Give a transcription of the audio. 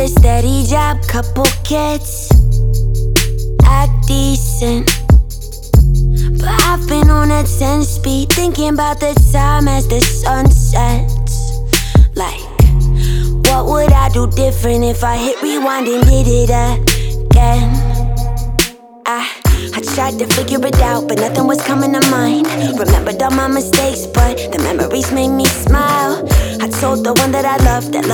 a steady job, couple kids, act decent. But I've been on a 10 speed, thinking about the time as the sun sets. Like, what would I do different if I hit rewind and did it again? I tried to figure it out, but nothing was coming to mind. Remembered all my mistakes, but the memories made me smile. I told the one that I loved that